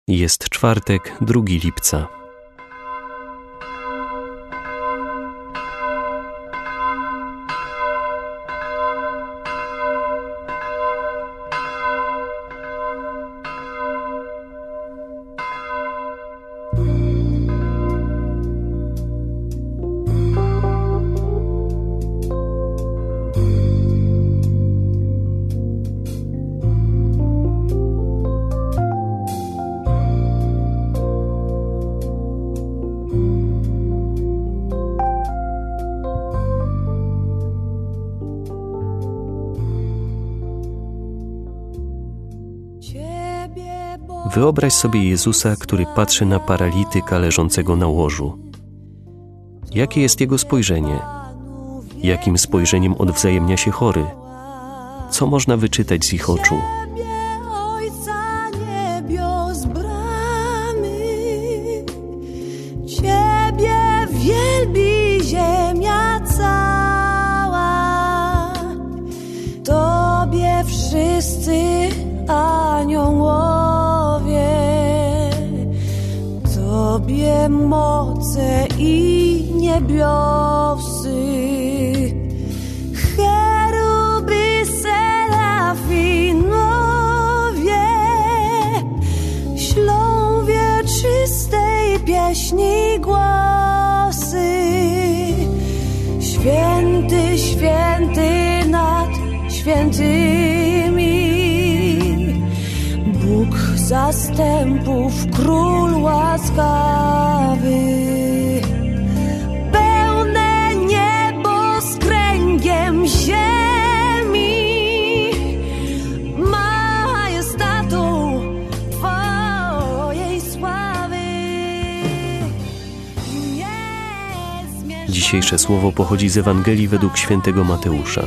Jest czwartek, 2 lipca. Wyobraź sobie Jezusa, który patrzy na paralityka leżącego na łożu. Jakie jest jego spojrzenie? Jakim spojrzeniem odwzajemnia się chory? Co można wyczytać z ich oczu? Ciebie wielbi ziemia cała, Tobie wszyscy aniołowie, Tobie moce i niebiosy, cheruby, serafinowie, ślą wieczystej pieśni głosy. Święty, święty nad świętymi, Bóg zastępów, Król łaskawy. Pełne niebo z kręgiem ziemi, majestatą Twojej sławy. Dzisiejsze słowo pochodzi z Ewangelii według świętego Mateusza.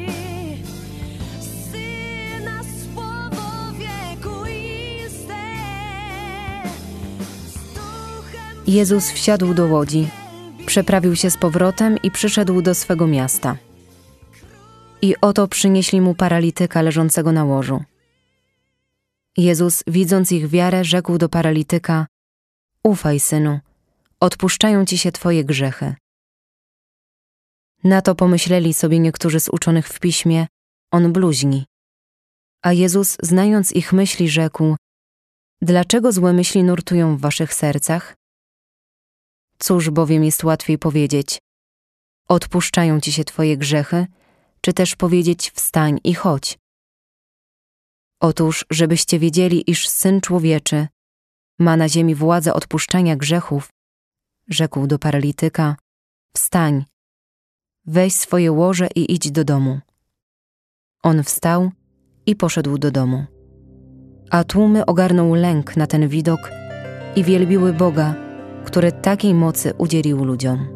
Jezus wsiadł do łodzi, przeprawił się z powrotem i przyszedł do swego miasta. I oto przynieśli mu paralityka leżącego na łożu. Jezus, widząc ich wiarę, rzekł do paralityka: Ufaj, synu, odpuszczają ci się twoje grzechy. Na to pomyśleli sobie niektórzy z uczonych w piśmie: on bluźni. A Jezus, znając ich myśli, rzekł: dlaczego złe myśli nurtują w waszych sercach? Cóż bowiem jest łatwiej powiedzieć: odpuszczają ci się twoje grzechy, czy też powiedzieć: wstań i chodź? Otóż, żebyście wiedzieli, iż Syn Człowieczy ma na ziemi władzę odpuszczania grzechów, rzekł do paralityka: wstań, weź swoje łoże i idź do domu. On wstał i poszedł do domu. A tłumy ogarnął lęk na ten widok i wielbiły Boga, który takiej mocy udzielił ludziom.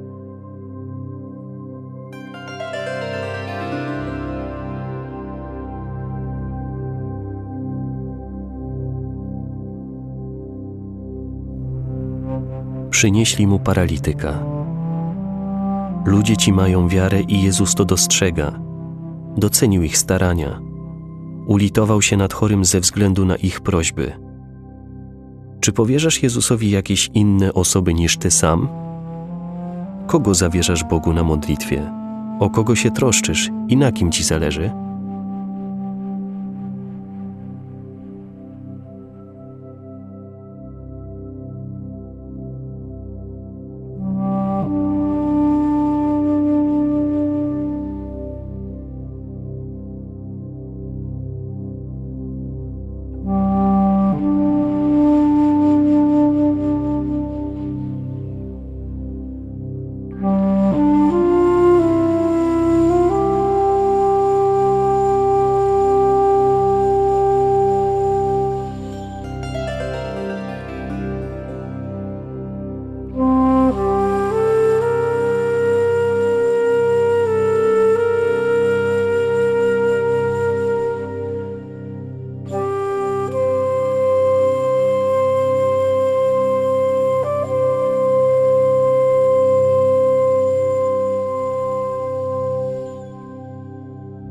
Przynieśli mu paralityka. Ludzie ci mają wiarę i Jezus to dostrzega. Docenił ich starania. Ulitował się nad chorym ze względu na ich prośby. Czy powierzasz Jezusowi jakieś inne osoby niż ty sam? Kogo zawierzasz Bogu na modlitwie? O kogo się troszczysz i na kim ci zależy?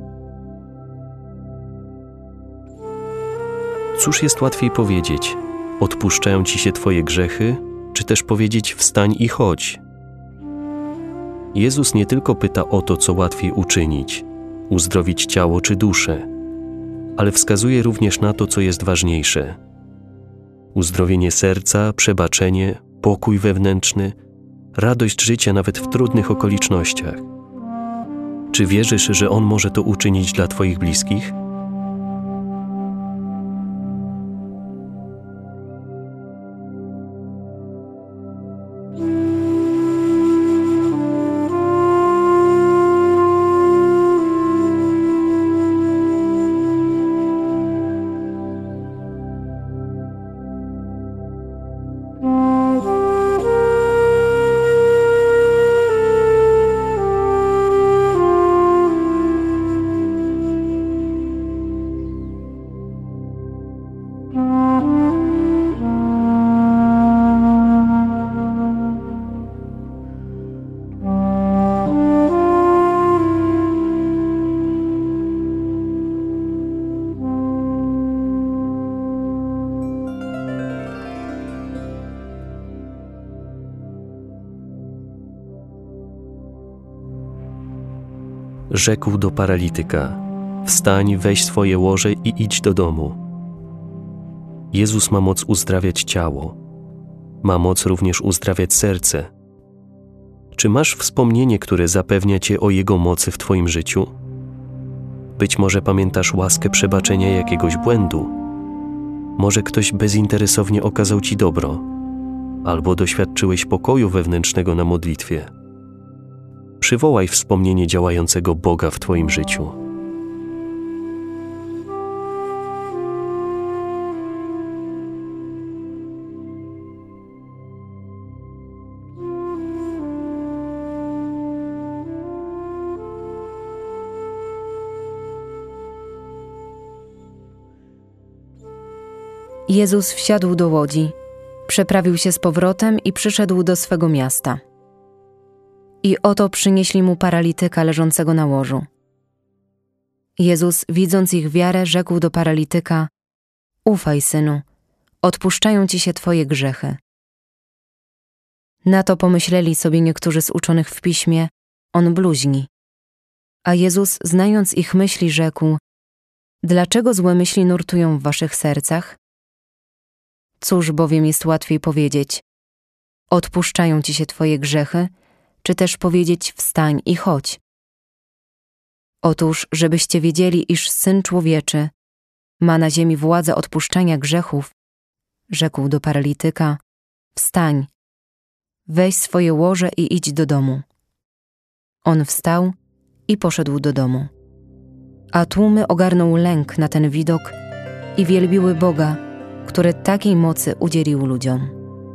Cóż jest łatwiej powiedzieć: Odpuszczają ci się twoje grzechy, czy też powiedzieć wstań i chodź? Jezus nie tylko pyta o to, co łatwiej uczynić, uzdrowić ciało czy duszę, ale wskazuje również na to, co jest ważniejsze. Uzdrowienie serca, przebaczenie, pokój wewnętrzny, radość życia nawet w trudnych okolicznościach. Czy wierzysz, że On może to uczynić dla twoich bliskich? Rzekł do paralityka: wstań, weź swoje łoże i idź do domu. Jezus ma moc uzdrawiać ciało. Ma moc również uzdrawiać serce. Czy masz wspomnienie, które zapewnia cię o Jego mocy w twoim życiu? Być może pamiętasz łaskę przebaczenia jakiegoś błędu. Może ktoś bezinteresownie okazał ci dobro, albo doświadczyłeś pokoju wewnętrznego na modlitwie. Przywołaj wspomnienie działającego Boga w twoim życiu. Jezus wsiadł do łodzi, przeprawił się z powrotem i przyszedł do swego miasta. I oto przynieśli mu paralityka leżącego na łożu. Jezus, widząc ich wiarę, rzekł do paralityka: ufaj, synu, odpuszczają ci się twoje grzechy. Na to pomyśleli sobie niektórzy z uczonych w piśmie: on bluźni. A Jezus, znając ich myśli, rzekł: dlaczego złe myśli nurtują w waszych sercach? Cóż bowiem jest łatwiej powiedzieć: odpuszczają ci się twoje grzechy, czy też powiedzieć wstań i chodź? Otóż, żebyście wiedzieli, iż Syn Człowieczy ma na ziemi władzę odpuszczania grzechów, rzekł do paralityka: wstań, weź swoje łoże i idź do domu. On wstał i poszedł do domu. A tłumy ogarnął lęk na ten widok i wielbiły Boga, który takiej mocy udzielił ludziom.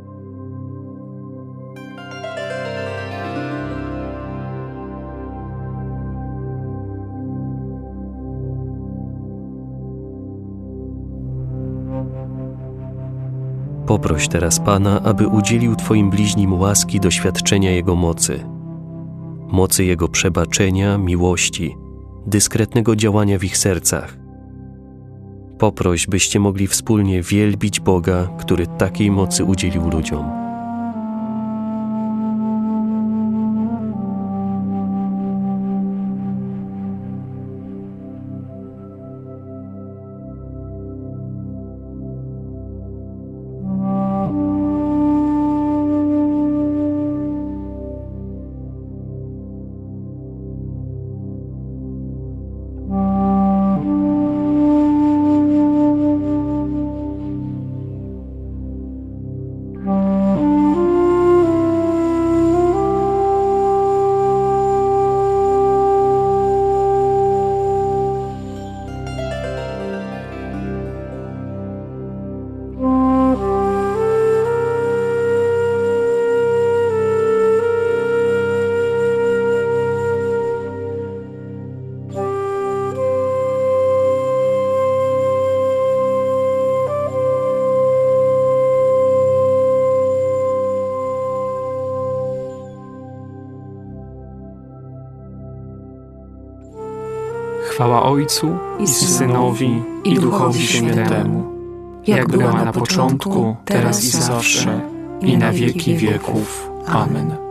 Poproś teraz Pana, aby udzielił twoim bliźnim łaski doświadczenia Jego mocy. Mocy Jego przebaczenia, miłości, dyskretnego działania w ich sercach. Poproś, byście mogli wspólnie wielbić Boga, który takiej mocy udzielił ludziom. Chwała Ojcu i Synowi, i Duchowi Świętemu, jak była na początku, teraz i zawsze, i na wieki wieków. Amen.